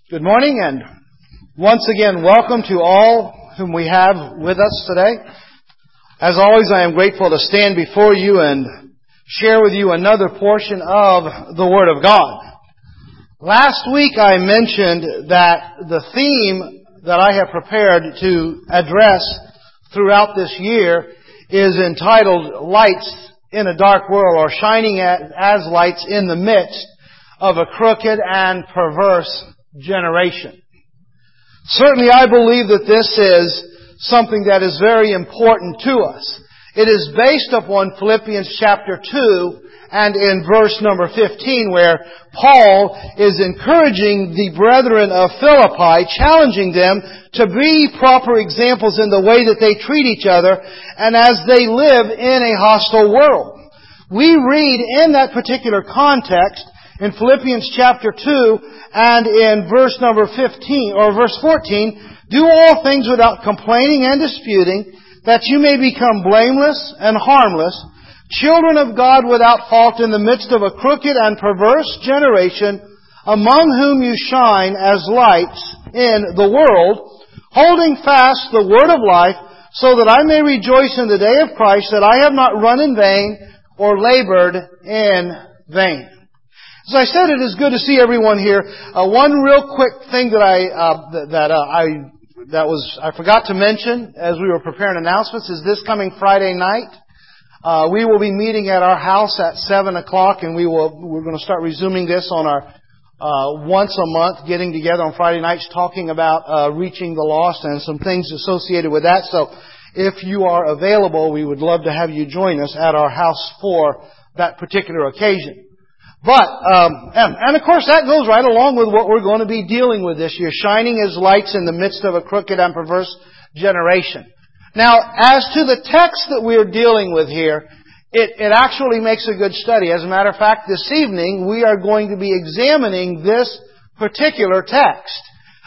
Good morning, and once again, welcome to all whom we have with us today. As always, I am grateful to stand before you and share with you another portion of the Word of God. Last week I mentioned that the theme that I have prepared to address throughout this year is entitled Lights in a Dark World, or Shining as Lights in the Midst of a Crooked and Perverse Generation. Certainly I believe that this is something that is very important to us. It is based upon Philippians chapter 2 and in verse number 15, where Paul is encouraging the brethren of Philippi, challenging them to be proper examples in the way that they treat each other and as they live in a hostile world. We read in that particular context in Philippians chapter 2 and in verse number 15 or verse 14, do all things without complaining and disputing, that you may become blameless and harmless, children of God without fault in the midst of a crooked and perverse generation, among whom you shine as lights in the world, holding fast the word of life, so that I may rejoice in the day of Christ, that I have not run in vain or labored in vain. As I said, it is good to see everyone here. One real quick thing that I forgot to mention as we were preparing announcements is this coming Friday night. We will be meeting at our house at 7 o'clock, and we're going to start resuming this on our once a month getting together on Friday nights, talking about reaching the lost and some things associated with that. So if you are available, we would love to have you join us at our house for that particular occasion. But, and of course that goes right along with what we're going to be dealing with this year, shining as lights in the midst of a crooked and perverse generation. Now, as to the text that we're dealing with here, it actually makes a good study. As a matter of fact, this evening we are going to be examining this particular text.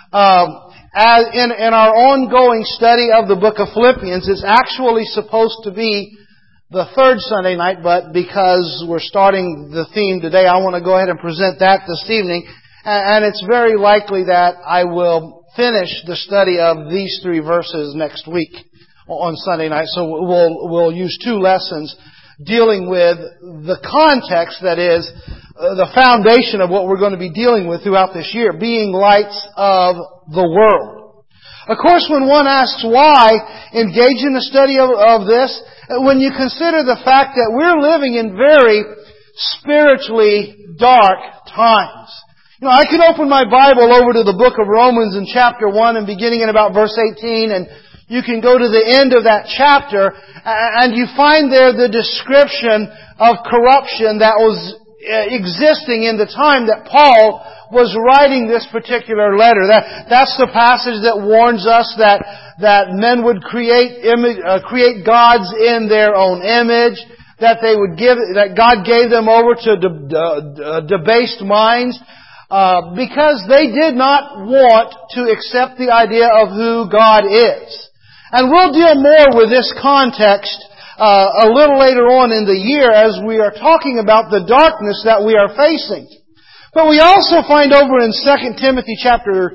As in our ongoing study of the book of Philippians, it's actually supposed to be the third Sunday night, but because we're starting the theme today, I want to go ahead and present that this evening. And it's very likely that I will finish the study of these 3 verses next week on Sunday night. So we'll use 2 lessons dealing with the context, that is, the foundation of what we're going to be dealing with throughout this year, being lights of the world. Of course, when one asks why engage in the study of this, when you consider the fact that we're living in very spiritually dark times. You know, I can open my Bible over to the book of Romans in chapter 1 and beginning in about verse 18, and you can go to the end of that chapter and you find there the description of corruption that was existing in the time that Paul was writing this particular letter. That's the passage that warns us that men would create gods in their own image, that God gave them over to debased minds, because they did not want to accept the idea of who God is. And we'll deal more with this context a little later on in the year as we are talking about the darkness that we are facing. But we also find over in 2 Timothy chapter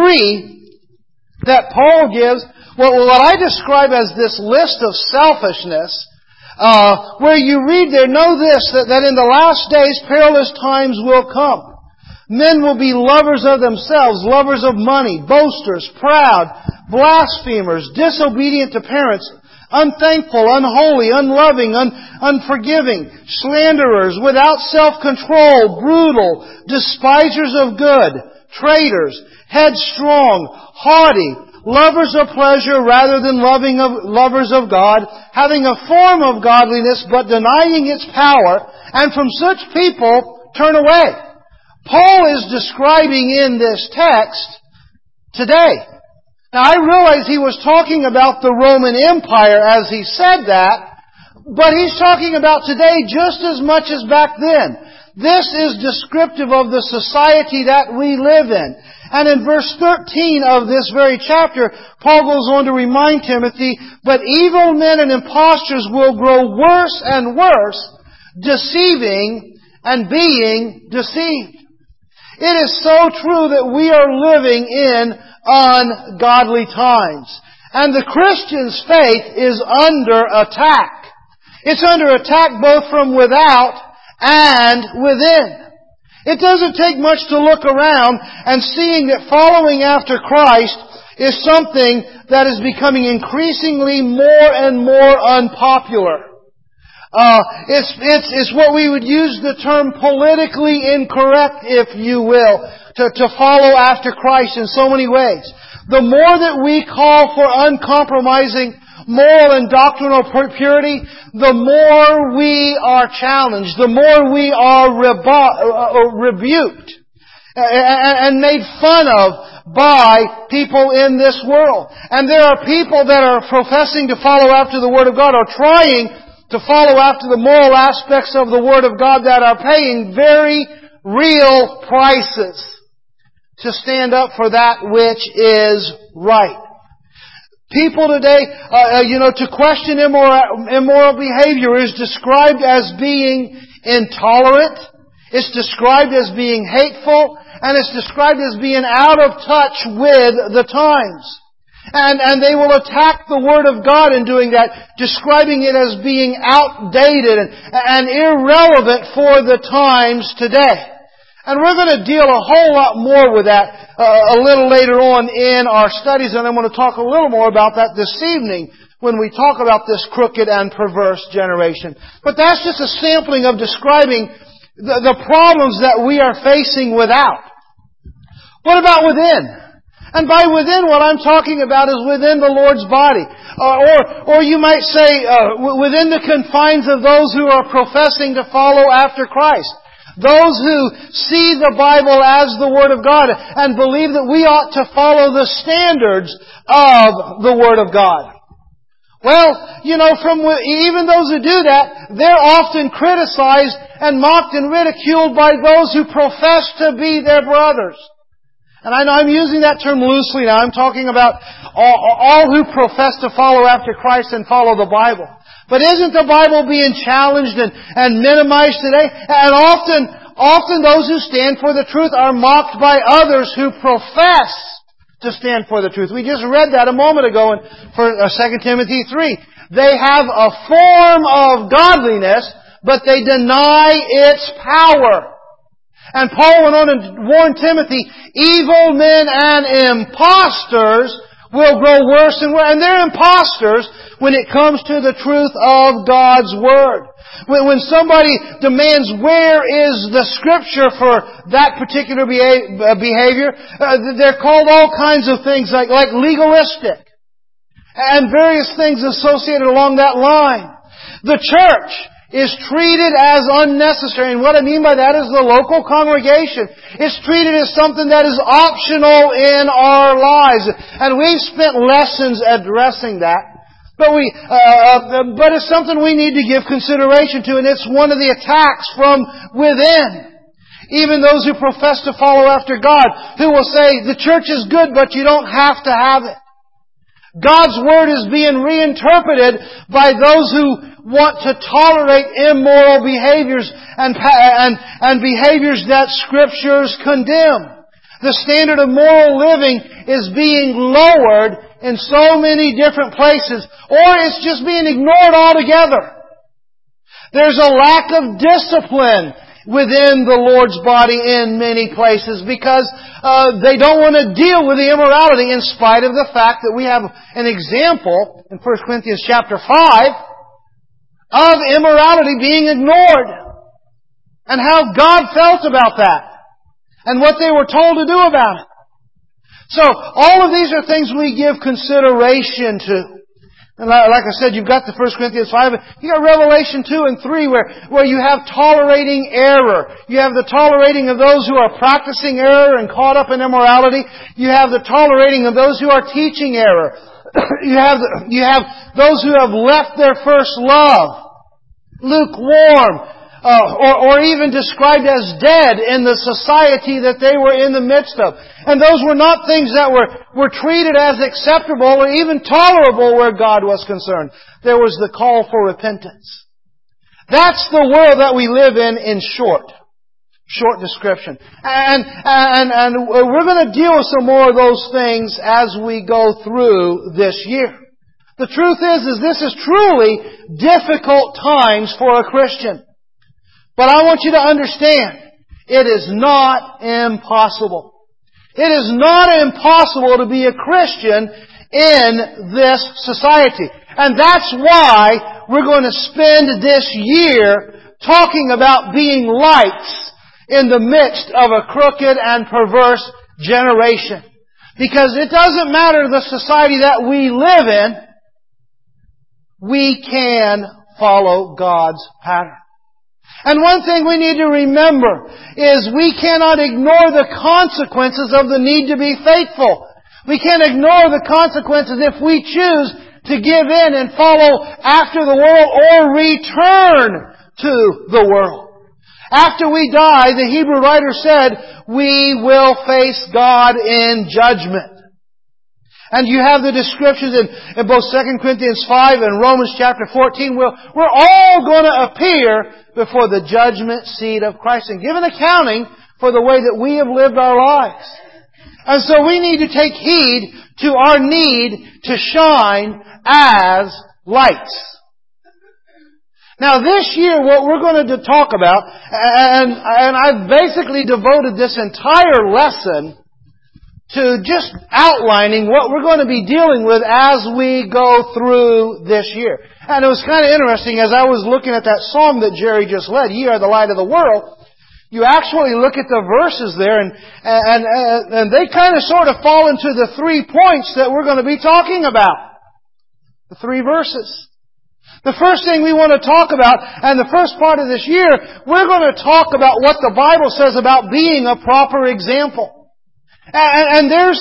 3 that Paul gives what I describe as this list of selfishness, where you read there, know this, that in the last days perilous times will come. Men will be lovers of themselves, lovers of money, boasters, proud, blasphemers, disobedient to parents, unthankful, unholy, unloving, unforgiving, slanderers, without self-control, brutal, despisers of good, traitors, headstrong, haughty, lovers of pleasure rather than lovers of God, having a form of godliness but denying its power, and from such people turn away. Paul is describing in this text today. Now, I realize he was talking about the Roman Empire as he said that, but he's talking about today just as much as back then. This is descriptive of the society that we live in. And in verse 13 of this very chapter, Paul goes on to remind Timothy, but evil men and impostors will grow worse and worse, deceiving and being deceived. It is so true that we are living in ungodly times. And the Christian's faith is under attack. It's under attack both from without and within. It doesn't take much to look around and seeing that following after Christ is something that is becoming increasingly more and more unpopular. It's what we would use the term politically incorrect, if you will, to follow after Christ in so many ways. The more that we call for uncompromising moral and doctrinal purity, the more we are challenged, the more we are rebuked and made fun of by people in this world. And there are people that are professing to follow after the Word of God, or trying to follow after the moral aspects of the Word of God, that are paying very real prices to stand up for that which is right. People today, to question immoral behavior is described as being intolerant. It's described as being hateful. And it's described as being out of touch with the times. And they will attack the Word of God in doing that, describing it as being outdated and irrelevant for the times today. And we're going to deal a whole lot more with that a little later on in our studies, and I'm going to talk a little more about that this evening when we talk about this crooked and perverse generation. But that's just a sampling of describing the problems that we are facing without. What about within? And by within, what I'm talking about is within the Lord's body. Or you might say, within the confines of those who are professing to follow after Christ. Those who see the Bible as the Word of God and believe that we ought to follow the standards of the Word of God. Well, even those who do that, they're often criticized and mocked and ridiculed by those who profess to be their brothers. And I know I'm using that term loosely now. I'm talking about all who profess to follow after Christ and follow the Bible. But isn't the Bible being challenged and minimized today? And often those who stand for the truth are mocked by others who profess to stand for the truth. We just read that a moment ago in 2 Timothy 3. They have a form of godliness, but they deny its power. And Paul went on and warned Timothy, evil men and impostors will grow worse and worse. And they're impostors when it comes to the truth of God's Word. When somebody demands where is the Scripture for that particular behavior, they're called all kinds of things like legalistic and various things associated along that line. The church is treated as unnecessary. And what I mean by that is the local congregation is treated as something that is optional in our lives. And we've spent lessons addressing that. But it's something we need to give consideration to, and it's one of the attacks from within. Even those who profess to follow after God, who will say, the church is good, but you don't have to have it. God's Word is being reinterpreted by those who want to tolerate immoral behaviors and behaviors that Scriptures condemn. The standard of moral living is being lowered in so many different places, or it's just being ignored altogether. There's a lack of discipline within the Lord's body in many places because they don't want to deal with the immorality, in spite of the fact that we have an example in 1 Corinthians chapter 5 of immorality being ignored, and how God felt about that, and what they were told to do about it. So, all of these are things we give consideration to. And like I said, you've got the 1 Corinthians 5, you got Revelation 2 and 3 where you have tolerating error. You have the tolerating of those who are practicing error and caught up in immorality. You have the tolerating of those who are teaching error. You have those who have left their first love, lukewarm, or even described as dead in the society that they were in the midst of. And those were not things that were treated as acceptable or even tolerable where God was concerned. There was the call for repentance. That's the world that we live in short. short description. And we're going to deal with some more of those things as we go through this year. The truth is this is truly difficult times for a Christian. But I want you to understand, it is not impossible. It is not impossible to be a Christian in this society. And that's why we're going to spend this year talking about being lights in the midst of a crooked and perverse generation. Because it doesn't matter the society that we live in, we can follow God's pattern. And one thing we need to remember is we cannot ignore the consequences of the need to be faithful. We can't ignore the consequences if we choose to give in and follow after the world or return to the world. After we die, the Hebrew writer said, we will face God in judgment. And you have the descriptions in both 2 Corinthians 5 and Romans chapter 14. We're all going to appear before the judgment seat of Christ and give an accounting for the way that we have lived our lives. And so we need to take heed to our need to shine as lights. Now this year what we're going to talk about, and I've basically devoted this entire lesson to just outlining what we're going to be dealing with as we go through this year. And it was kind of interesting as I was looking at that song that Jerry just led, Ye Are the Light of the World. You actually look at the verses there and they kind of sort of fall into the 3 points that we're going to be talking about. The 3 verses. The first thing we want to talk about, and the first part of this year, we're going to talk about what the Bible says about being a proper example. And there's,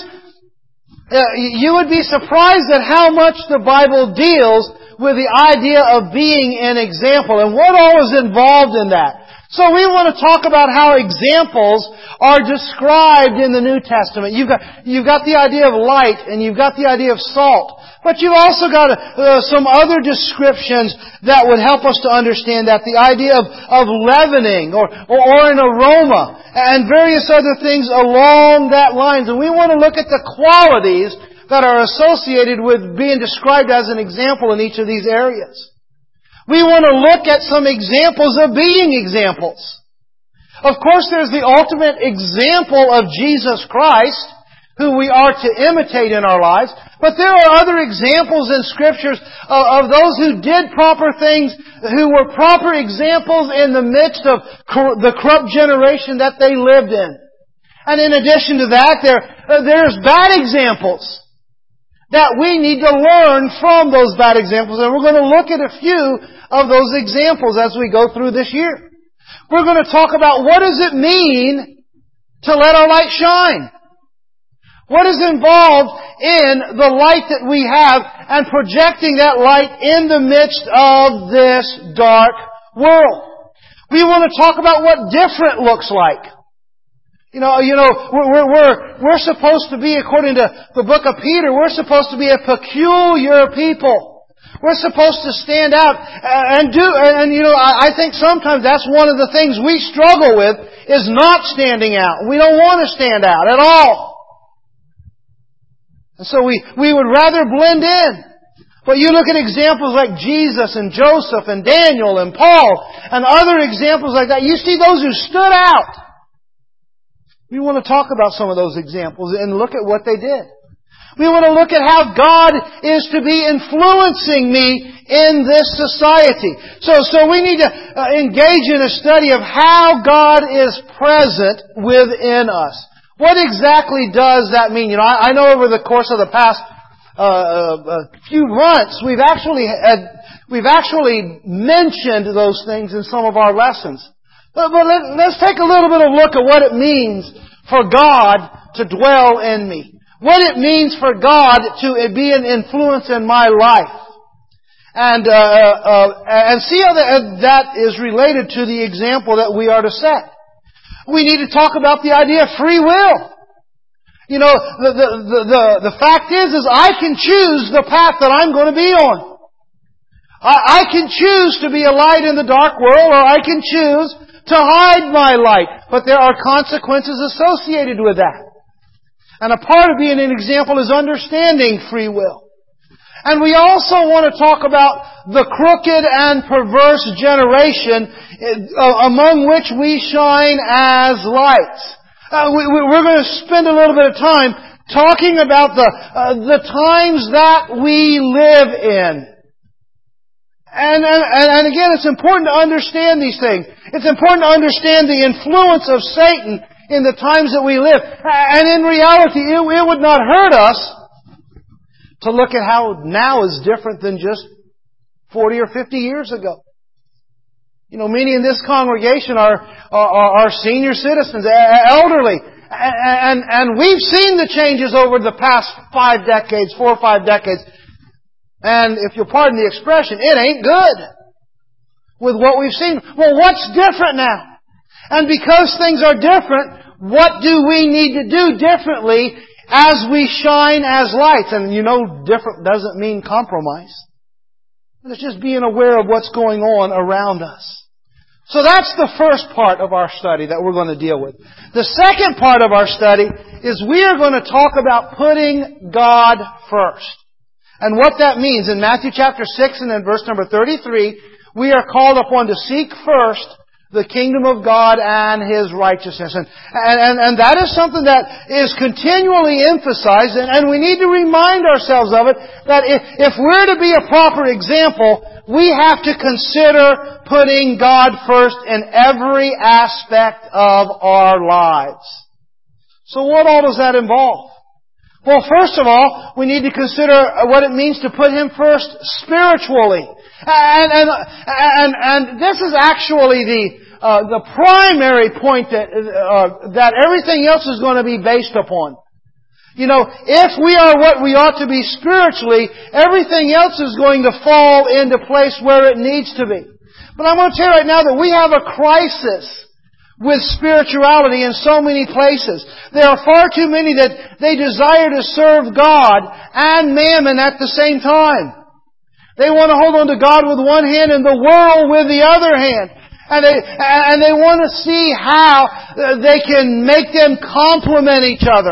you would be surprised at how much the Bible deals with the idea of being an example and what all is involved in that. So we want to talk about how examples are described in the New Testament. You've got the idea of light and you've got the idea of salt. But you've also got some other descriptions that would help us to understand that. The idea of leavening or an aroma and various other things along that lines. And we want to look at the qualities that are associated with being described as an example in each of these areas. We want to look at some examples of being examples. Of course, there's the ultimate example of Jesus Christ, who we are to imitate in our lives. But there are other examples in Scriptures of those who did proper things, who were proper examples in the midst of the corrupt generation that they lived in. And in addition to that, there's bad examples that we need to learn from those bad examples. And we're going to look at a few of those examples as we go through this year. We're going to talk about what does it mean to let our light shine. What is involved in the light that we have and projecting that light in the midst of this dark world? We want to talk about what different looks like. We're supposed to be, according to the book of Peter, we're supposed to be a peculiar people. We're supposed to stand out I think sometimes that's one of the things we struggle with is not standing out. We don't want to stand out at all. And so we would rather blend in. But you look at examples like Jesus and Joseph and Daniel and Paul and other examples like that. You see those who stood out. We want to talk about some of those examples and look at what they did. We want to look at how God is to be influencing me in this society. So we need to engage in a study of how God is present within us. What exactly does that mean? I know over the course of the past few months, we've actually mentioned those things in some of our lessons. But let's take a little bit of a look at what it means for God to dwell in me. What it means for God to be an influence in my life. And see how that is related to the example that we are to set. We need to talk about the idea of free will. The fact is I can choose the path that I'm going to be on. I can choose to be a light in the dark world, or I can choose to hide my light. But there are consequences associated with that. And a part of being an example is understanding free will. And we also want to talk about the crooked and perverse generation among which we shine as lights. We're going to spend a little bit of time talking about the times that we live in. And again, it's important to understand these things. It's important to understand the influence of Satan in the times that we live. And in reality, it would not hurt us to look at how now is different than just 40 or 50 years ago. You know, many in this congregation are senior citizens, elderly. And we've seen the changes over the past 4 or 5 decades. And if you'll pardon the expression, it ain't good with what we've seen. Well, what's different now? And because things are different, what do we need to do differently as we shine as lights? And you know, different doesn't mean compromise. It's just being aware of what's going on around us. So that's the first part of our study that we're going to deal with. The second part of our study is we are going to talk about putting God first. And what that means, in Matthew chapter 6 and in verse number 33, we are called upon to seek first the kingdom of God and His righteousness. And that is something that is continually emphasized, and we need to remind ourselves of it, that if we're to be a proper example, we have to consider putting God first in every aspect of our lives. So what all does that involve? Well, first of all, we need to consider what it means to put Him first spiritually. And this is actually the primary point that everything else is going to be based upon. You know, if we are what we ought to be spiritually, everything else is going to fall into place where it needs to be. But I'm going to tell you right now that we have a crisis with spirituality in so many places. There are far too many that they desire to serve God and mammon at the same time. They want to hold on to God with one hand and the world with the other hand. And they want to see how they can make them complement each other.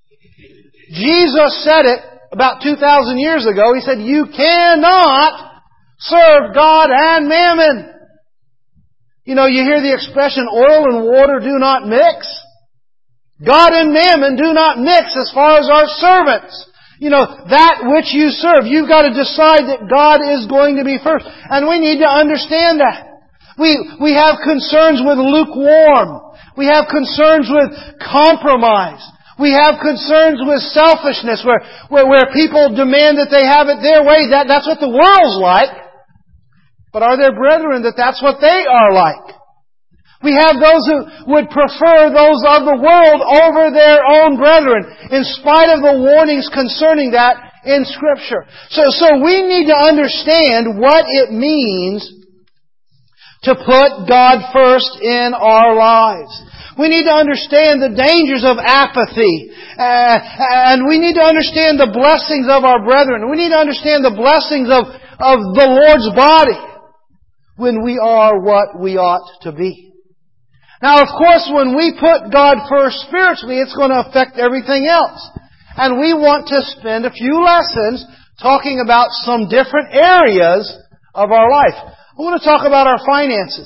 Jesus said it about 2,000 years ago. He said, you cannot serve God and mammon. You know, you hear the expression, oil and water do not mix. God and mammon do not mix as far as our servants. You know, that which you serve, you've got to decide that God is going to be first. And we need to understand that. We have concerns with lukewarm. We have concerns with compromise. We have concerns with selfishness, where people demand that they have it their way. That's what the world's like. But are there brethren that's what they are like? We have those who would prefer those of the world over their own brethren, in spite of the warnings concerning that in Scripture. So we need to understand what it means to put God first in our lives. We need to understand the dangers of apathy. And we need to understand the blessings of our brethren. We need to understand the blessings of the Lord's body when we are what we ought to be. Now, of course, when we put God first spiritually, it's going to affect everything else. And we want to spend a few lessons talking about some different areas of our life. I want to talk about our finances.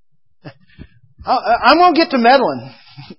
I'm going to get to meddling.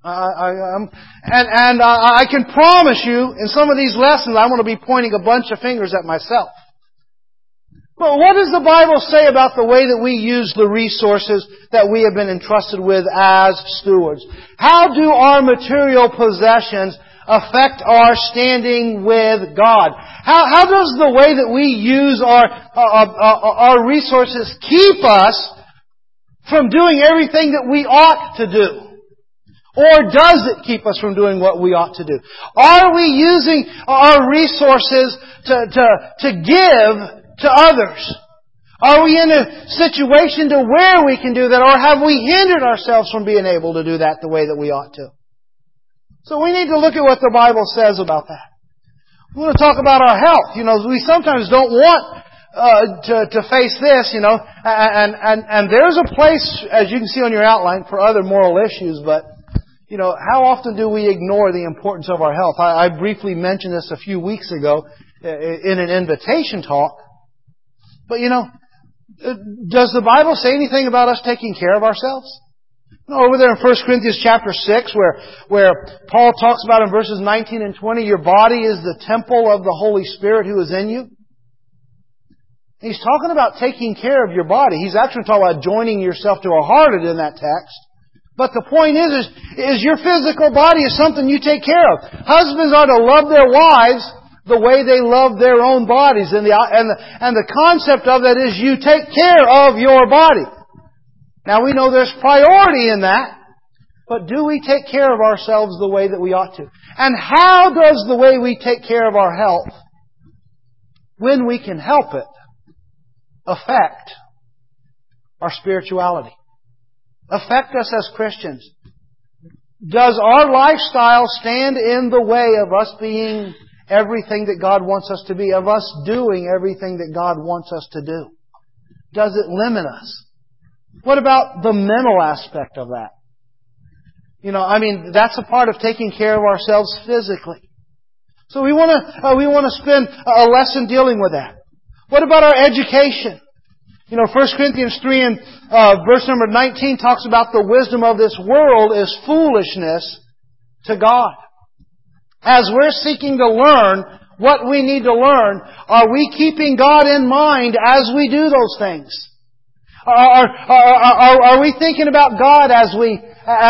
I can promise you, in some of these lessons, I'm going to be pointing a bunch of fingers at myself. But what does the Bible say about the way that we use the resources that we have been entrusted with as stewards? How do our material possessions affect our standing with God? How does the way that we use our resources keep us from doing everything that we ought to do? Or does it keep us from doing what we ought to do? Are we using our resources to give to others? Are we in a situation to where we can do that, or have we hindered ourselves from being able to do that the way that we ought to? So we need to look at what the Bible says about that. We want to talk about our health. You know, we sometimes don't want to face this, and there's a place, as you can see on your outline, for other moral issues, but, how often do we ignore the importance of our health? I briefly mentioned this a few weeks ago in an invitation talk, but does the Bible say anything about us taking care of ourselves? Over there in 1 Corinthians chapter 6, where Paul talks about in verses 19 and 20, your body is the temple of the Holy Spirit who is in you. He's talking about taking care of your body. He's actually talking about joining yourself to a harlot in that text. But the point is your physical body is something you take care of. Husbands are to love their wives the way they love their own bodies. And the concept of that is you take care of your body. Now we know there's priority in that, but do we take care of ourselves the way that we ought to? And how does the way we take care of our health, when we can help it, affect our spirituality? Affect us as Christians? Does our lifestyle stand in the way of us being everything that God wants us to be, of us doing everything that God wants us to do? Does it limit us? What about the mental aspect of that? That's a part of taking care of ourselves physically. So we want to spend a lesson dealing with that. What about our education? 1 Corinthians 3 and verse number 19 talks about the wisdom of this world is foolishness to God. As we're seeking to learn what we need to learn, are we keeping God in mind as we do those things? Are we thinking about God as we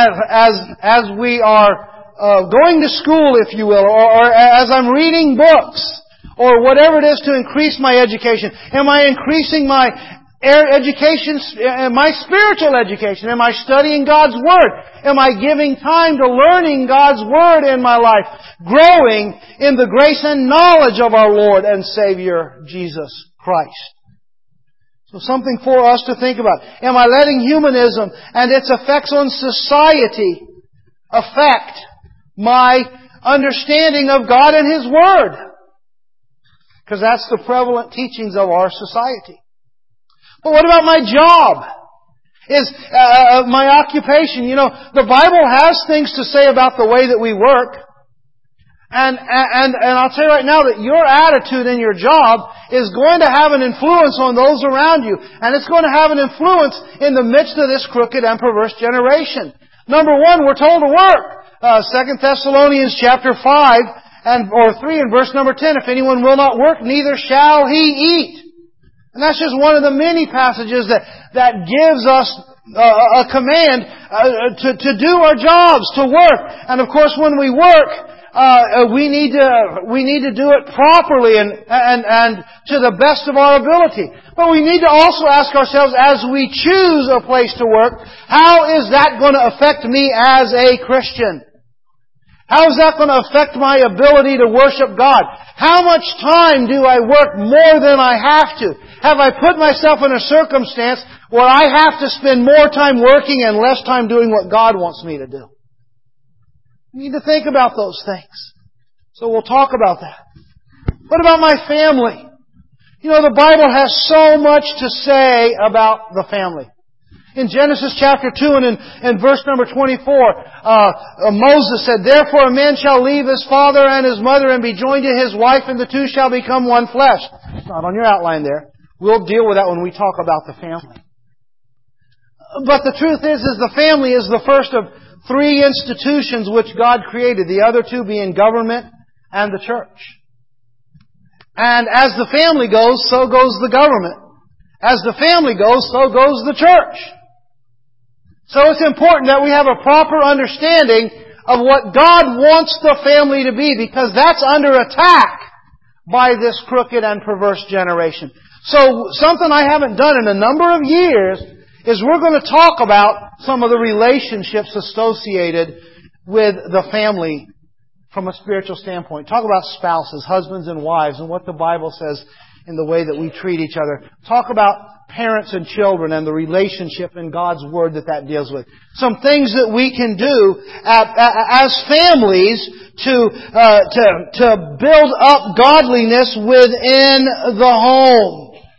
are going to school, if you will, or as I'm reading books, or whatever it is to increase my education? Am I increasing my education, my spiritual education? Am I studying God's Word? Am I giving time to learning God's Word in my life? Growing in the grace and knowledge of our Lord and Savior, Jesus Christ. So something for us to think about. Am I letting humanism and its effects on society affect my understanding of God and His Word? Because that's the prevalent teachings of our society. But what about my job? Is my occupation? The Bible has things to say about the way that we work. And I'll tell you right now that your attitude in your job is going to have an influence on those around you. And it's going to have an influence in the midst of this crooked and perverse generation. Number one, we're told to work. 2 Thessalonians chapter 5 or 3 and verse number 10. If anyone will not work, neither shall he eat. And that's just one of the many passages that gives us a command to do our jobs, to work. And of course, when we work, we need to do it properly and to the best of our ability. But we need to also ask ourselves, as we choose a place to work, how is that going to affect me as a Christian? How is that going to affect my ability to worship God? How much time do I work more than I have to? Have I put myself in a circumstance where I have to spend more time working and less time doing what God wants me to do? We need to think about those things. So we'll talk about that. What about my family? The Bible has so much to say about the family. In Genesis chapter 2 and in verse number 24, Moses said, "Therefore a man shall leave his father and his mother and be joined to his wife, and the two shall become one flesh." It's not on your outline there. We'll deal with that when we talk about the family. But the truth is the family is the first of 3 institutions which God created, the other 2 being government and the church. And as the family goes, so goes the government. As the family goes, so goes the church. So it's important that we have a proper understanding of what God wants the family to be, because that's under attack by this crooked and perverse generation. So something I haven't done in a number of years is we're going to talk about some of the relationships associated with the family from a spiritual standpoint. Talk about spouses, husbands and wives, and what the Bible says in the way that we treat each other. Talk about parents and children and the relationship in God's Word that deals with. Some things that we can do as families to build up godliness within the home.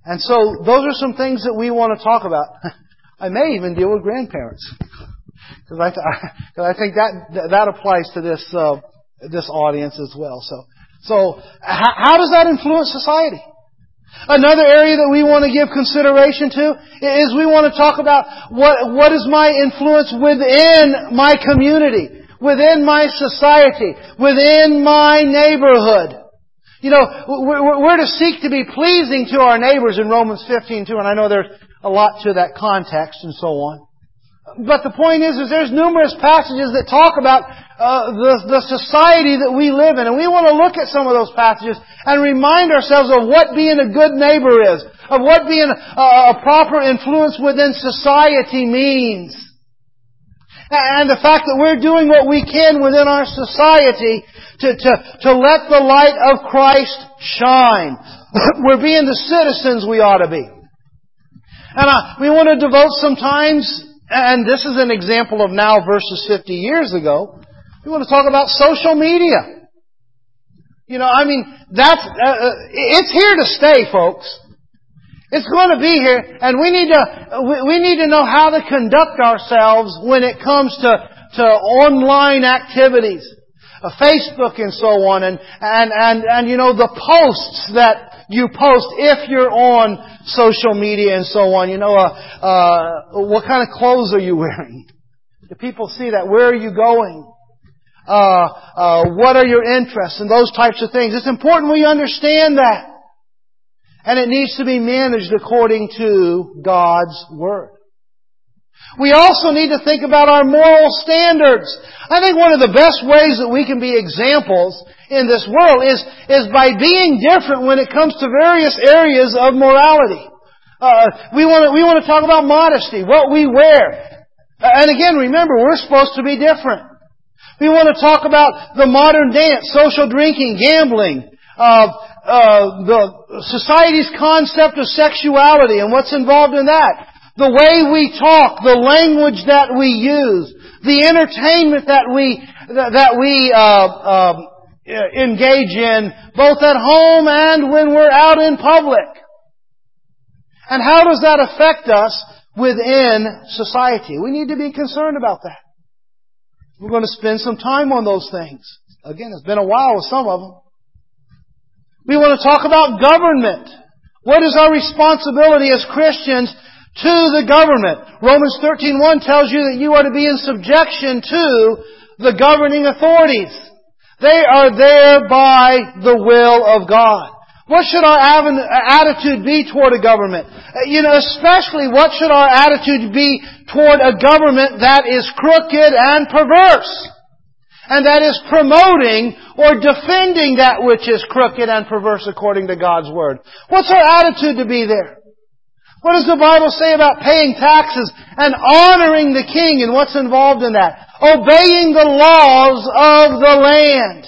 And so those are some things that we want to talk about. I may even deal with grandparents. Because I think that applies to this audience as well. So how does that influence society? Another area that we want to give consideration to is we want to talk about what is my influence within my community, within my society, within my neighborhood. You know, we're to seek to be pleasing to our neighbors in Romans 15:2, and I know there's a lot to that context and so on. But the point is there's numerous passages that talk about the society that we live in, and we want to look at some of those passages and remind ourselves of what being a good neighbor is, of what being a proper influence within society means. And the fact that we're doing what we can within our society to let the light of Christ shine. We're being the citizens we ought to be. And we want to devote some times, and this is an example of now versus 50 years ago, we want to talk about social media. You know, I mean, it's here to stay, folks. It's going to be here, and we need to know how to conduct ourselves when it comes to online activities, Facebook and so on, and you know, the posts that you post if you're on social media and so on. You know, what kind of clothes are you wearing? Do people see that? Where are you going? What are your interests and those types of things? It's important we understand that. And it needs to be managed according to God's Word. We also need to think about our moral standards. I think one of the best ways that we can be examples in this world is by being different when it comes to various areas of morality. We want to talk about modesty, what we wear. And again, remember, we're supposed to be different. We want to talk about the modern dance, social drinking, gambling, the society's concept of sexuality and what's involved in that. The way we talk, the language that we use, the entertainment that we engage in, both at home and when we're out in public. And how does that affect us within society? We need to be concerned about that. We're going to spend some time on those things. Again, it's been a while with some of them. We want to talk about government. What is our responsibility as Christians to the government? Romans 13:1 tells you that you are to be in subjection to the governing authorities. They are there by the will of God. What should our attitude be toward a government? You know, especially what should our attitude be toward a government that is crooked and perverse? And that is promoting or defending that which is crooked and perverse according to God's Word. What's our attitude to be there? What does the Bible say about paying taxes and honoring the king and what's involved in that? Obeying the laws of the land.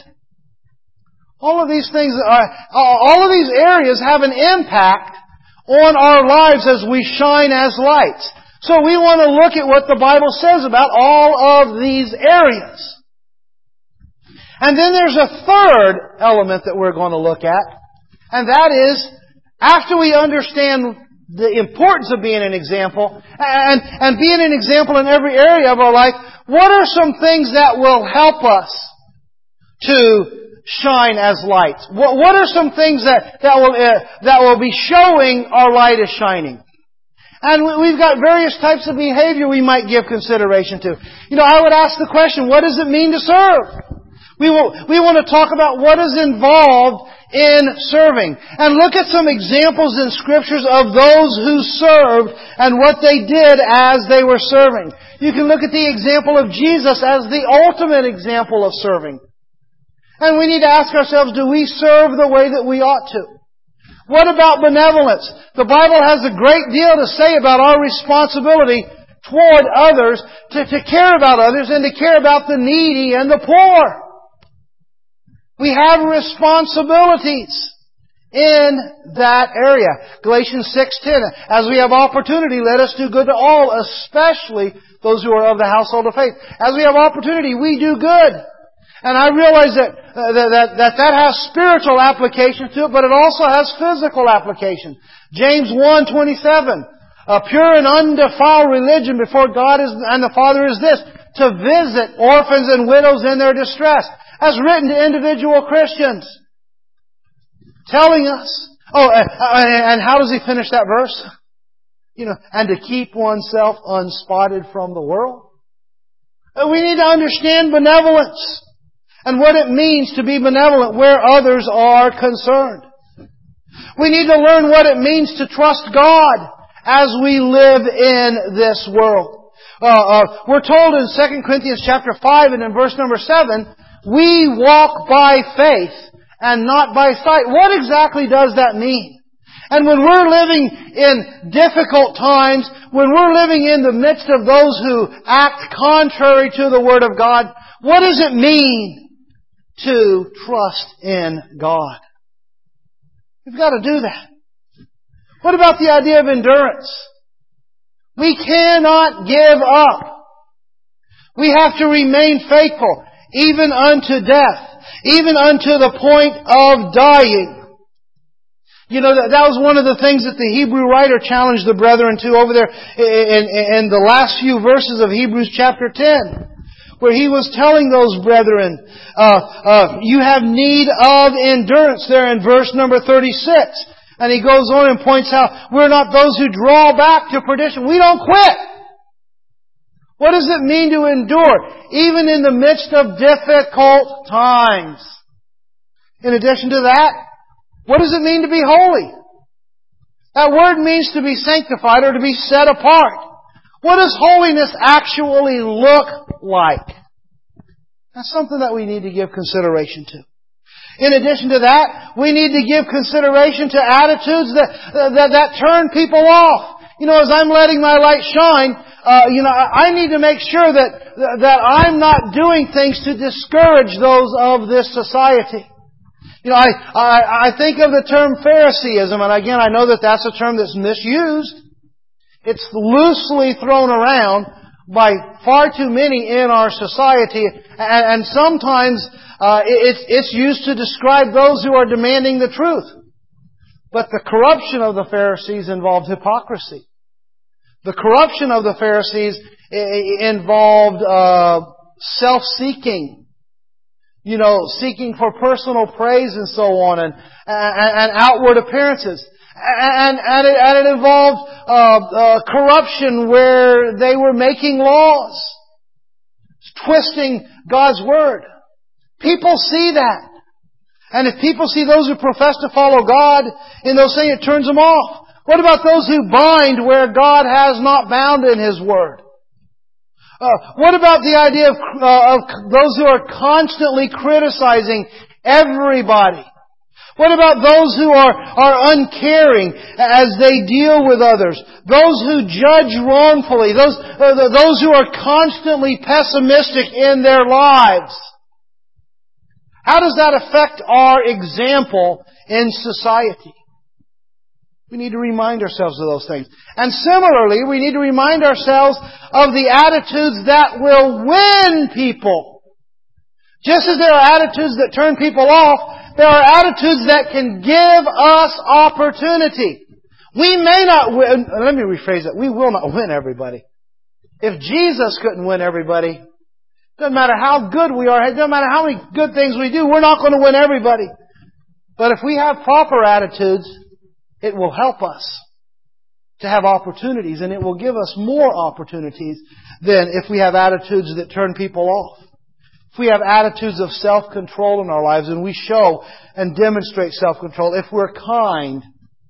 All of these things, all of these areas have an impact on our lives as we shine as lights. So we want to look at what the Bible says about all of these areas. And then there's a third element that we're going to look at, and that is, after we understand the importance of being an example, and being an example in every area of our life, what are some things that will help us to shine as lights? What are some things that will be showing our light is shining? And we've got various types of behavior we might give consideration to. You know, I would ask the question, what does it mean to serve? We want to talk about what is involved in serving. And look at some examples in Scriptures of those who served and what they did as they were serving. You can look at the example of Jesus as the ultimate example of serving. And we need to ask ourselves, do we serve the way that we ought to? What about benevolence? The Bible has a great deal to say about our responsibility toward others, to care about others and to care about the needy and the poor. We have responsibilities in that area. Galatians 6:10, as we have opportunity, let us do good to all, especially those who are of the household of faith. As we have opportunity, we do good. And I realize that has spiritual application to it, but it also has physical application. James 1:27, a pure and undefiled religion before God and the Father is this, to visit orphans and widows in their distress, as written to individual Christians. Telling us, and how does he finish that verse? And to keep oneself unspotted from the world. We need to understand benevolence and what it means to be benevolent where others are concerned. We need to learn what it means to trust God as we live in this world. We're told in 2 Corinthians chapter 5 and in verse number 7, we walk by faith and not by sight. What exactly does that mean? And when we're living in difficult times, when we're living in the midst of those who act contrary to the Word of God, what does it mean to trust in God? We've got to do that. What about the idea of endurance? We cannot give up. We have to remain faithful, even unto death, even unto the point of dying. That was one of the things that the Hebrew writer challenged the brethren to over there in the last few verses of Hebrews chapter 10, where he was telling those brethren, you have need of endurance there in verse number 36. And he goes on and points out, we're not those who draw back to perdition. We don't quit. What does it mean to endure, even in the midst of difficult times? In addition to that, what does it mean to be holy? That word means to be sanctified or to be set apart. What does holiness actually look like? That's something that we need to give consideration to. In addition to that, we need to give consideration to attitudes that turn people off. As I'm letting my light shine, I need to make sure that I'm not doing things to discourage those of this society. I think of the term Phariseeism, and again, I know that that's a term that's misused. It's loosely thrown around by far too many in our society, and sometimes it's used to describe those who are demanding the truth. But the corruption of the Pharisees involved hypocrisy. The corruption of the Pharisees involved self-seeking. Seeking for personal praise and so on, and outward appearances. And it involved corruption where they were making laws, twisting God's Word. People see that. And if people see those who profess to follow God in those things, it turns them off. What about those who bind where God has not bound in His Word? What about the idea of those who are constantly criticizing everybody? What about those who are uncaring as they deal with others? Those who judge wrongfully? Those who are constantly pessimistic in their lives? How does that affect our example in society? We need to remind ourselves of those things. And similarly, we need to remind ourselves of the attitudes that will win people. Just as there are attitudes that turn people off, there are attitudes that can give us opportunity. We may not win, let me rephrase it, we will not win everybody. If Jesus couldn't win everybody, it doesn't matter how good we are, it doesn't matter how many good things we do, we're not going to win everybody. But if we have proper attitudes, it will help us to have opportunities, and it will give us more opportunities than if we have attitudes that turn people off. If we have attitudes of self-control in our lives, and we show and demonstrate self-control, if we're kind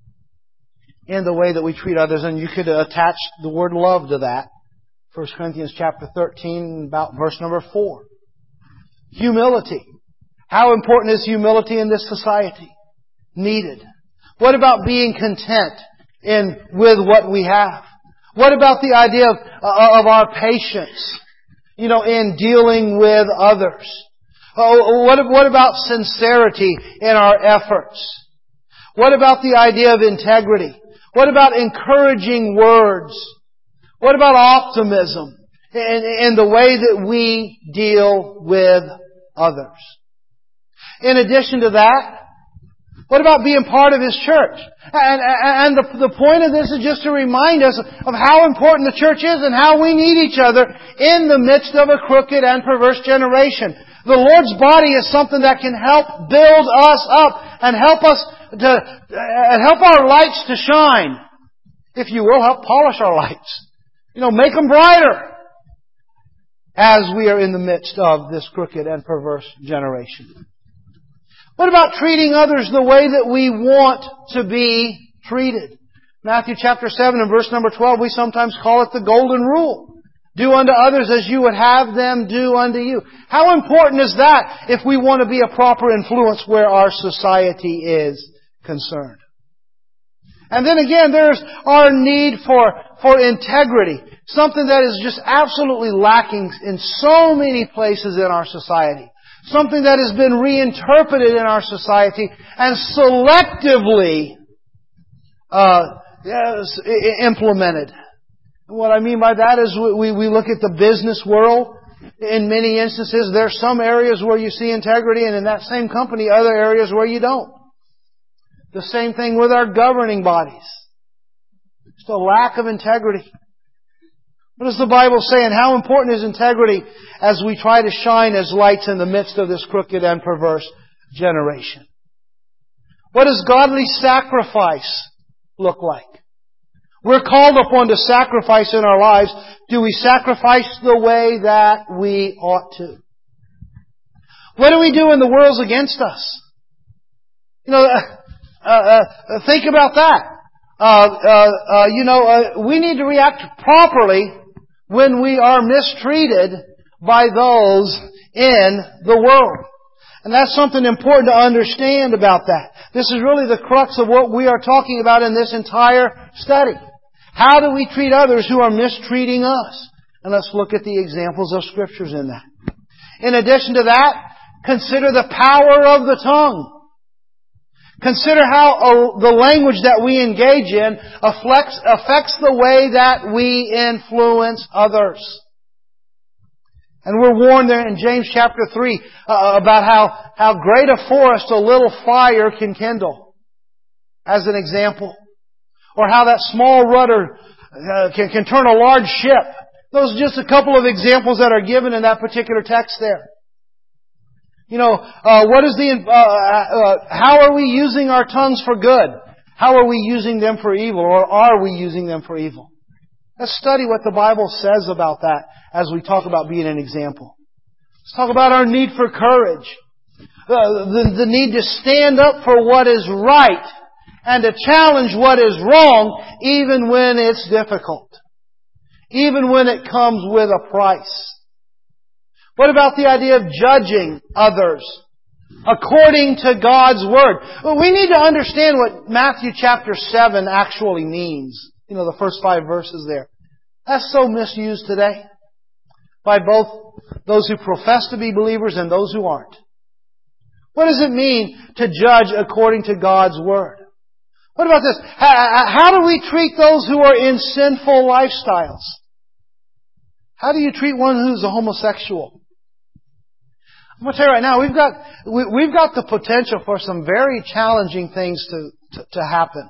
in the way that we treat others, and you could attach the word love to that. 1 Corinthians chapter 13, about verse number 4. Humility. How important is humility in this society? Needed. What about being content with what we have? What about the idea of our patience, in dealing with others? What about sincerity in our efforts? What about the idea of integrity? What about encouraging words? What about optimism in the way that we deal with others. In addition to that, what about being part of His church? And the point of this is just to remind us of how important the church is and how we need each other in the midst of a crooked and perverse generation. The Lord's body is something that can help build us up and help our lights to shine. If you will, help polish our lights. Make them brighter as we are in the midst of this crooked and perverse generation. What about treating others the way that we want to be treated? Matthew chapter 7 and verse number 12, we sometimes call it the golden rule. Do unto others as you would have them do unto you. How important is that if we want to be a proper influence where our society is concerned? And then again, there's our need for integrity. Something that is just absolutely lacking in so many places in our society. Something that has been reinterpreted in our society and selectively implemented. And what I mean by that is we look at the business world. In many instances, there are some areas where you see integrity, and in that same company, other areas where you don't. The same thing with our governing bodies. Just a lack of integrity. What does the Bible say, and how important is integrity as we try to shine as lights in the midst of this crooked and perverse generation? What does godly sacrifice look like? We're called upon to sacrifice in our lives. Do we sacrifice the way that we ought to? What do we do when the world's against us? Think about that. We need to react properly when we are mistreated by those in the world. And that's something important to understand about that. This is really the crux of what we are talking about in this entire study. How do we treat others who are mistreating us? And let's look at the examples of Scriptures in that. In addition to that, consider the power of the tongue. Consider how the language that we engage in affects the way that we influence others. And we're warned there in James chapter 3 about how great a forest a little fire can kindle, as an example. Or how that small rudder can turn a large ship. Those are just a couple of examples that are given in that particular text there. How are we using our tongues for good? How are we using them for evil? Or are we using them for evil? Let's study what the Bible says about that as we talk about being an example. Let's talk about our need for courage. The need to stand up for what is right and to challenge what is wrong even when it's difficult. Even when it comes with a price. What about the idea of judging others according to God's Word? Well, we need to understand what Matthew chapter 7 actually means. The first 5 verses there. That's so misused today by both those who profess to be believers and those who aren't. What does it mean to judge according to God's Word? What about this? How do we treat those who are in sinful lifestyles? How do you treat one who's a homosexual? I'm going to tell you right now, we've got the potential for some very challenging things to happen.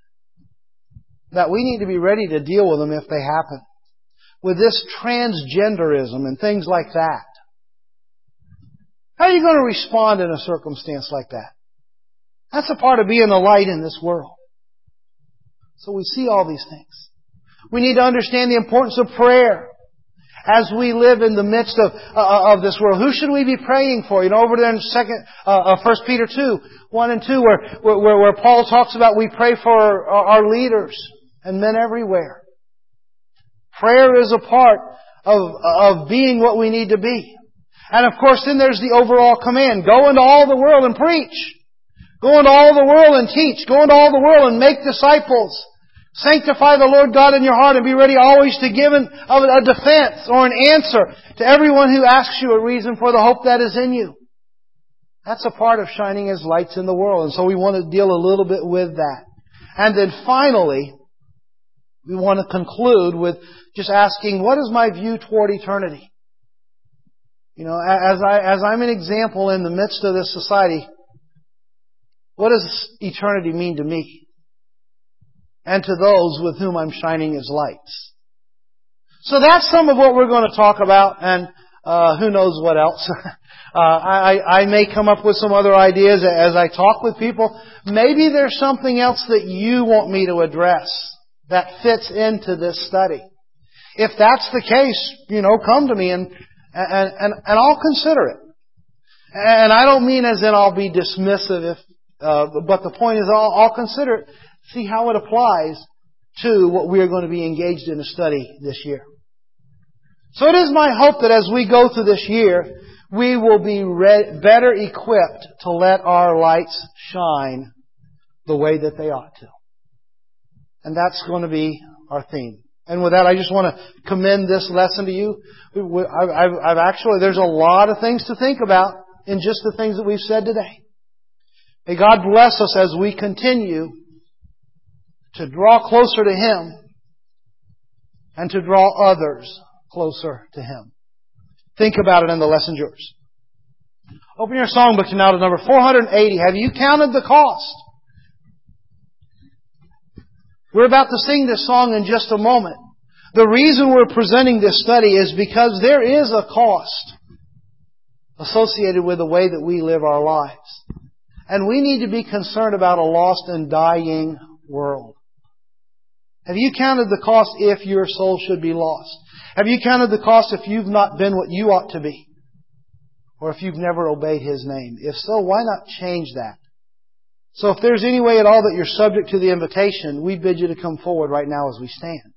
That we need to be ready to deal with them if they happen. With this transgenderism and things like that. How are you going to respond in a circumstance like that? That's a part of being the light in this world. So we see all these things. We need to understand the importance of prayer. As we live in the midst of this world, who should we be praying for? Over there in 1 Peter 2, 1 and 2, where Paul talks about we pray for our leaders and men everywhere. Prayer is a part of being what we need to be. And of course, then there's the overall command. Go into all the world and preach. Go into all the world and teach. Go into all the world and make disciples. Sanctify the Lord God in your heart and be ready always to give a defense or an answer to everyone who asks you a reason for the hope that is in you. That's a part of shining as lights in the world. And so we want to deal a little bit with that. And then finally, we want to conclude with just asking, what is my view toward eternity? As I'm an example in the midst of this society, what does eternity mean to me? And to those with whom I'm shining as lights. So that's some of what we're going to talk about, and who knows what else. I may come up with some other ideas as I talk with people. Maybe there's something else that you want me to address that fits into this study. If that's the case, come to me and I'll consider it. And I don't mean as in I'll be dismissive, but the point is I'll consider it, see how it applies to what we are going to be engaged in a study this year. So it is my hope that as we go through this year, we will be better equipped to let our lights shine the way that they ought to. And that's going to be our theme. And with that, I just want to commend this lesson to you. There's a lot of things to think about in just the things that we've said today. May God bless us as we continue to draw closer to Him and to draw others closer to Him. Think about it, and the lesson's yours. Open your songbook now to number 480. Have you counted the cost? We're about to sing this song in just a moment. The reason we're presenting this study is because there is a cost associated with the way that we live our lives. And we need to be concerned about a lost and dying world. Have you counted the cost if your soul should be lost? Have you counted the cost if you've not been what you ought to be? Or if you've never obeyed His name? If so, why not change that? So if there's any way at all that you're subject to the invitation, we bid you to come forward right now as we stand.